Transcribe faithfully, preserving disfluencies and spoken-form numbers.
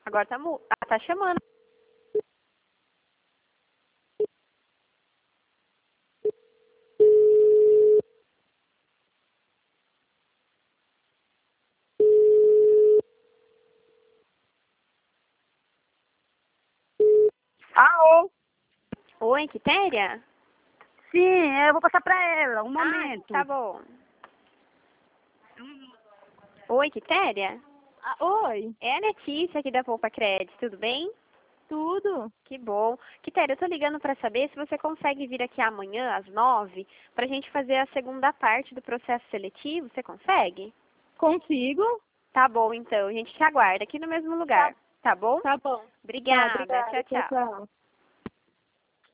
Agora tá, mu... ah, tá chamando. Alô? Oi, Quitéria? Sim, eu vou passar pra ela, um momento. Ah, tá bom. Oi, Quitéria? Ah, oi, É a Letícia aqui da Poupa Crédito, tudo bem? tudo? Que bom. Quitéria, eu tô ligando pra saber se você consegue vir aqui amanhã, às nove, pra gente fazer a segunda parte do processo seletivo. Você consegue? Consigo? Tá bom, então. A gente te aguarda aqui no mesmo lugar. Tá bom? Tá bom. Tá, Obrigada. Tchau, obrigada. Tchau, tchau. tchau.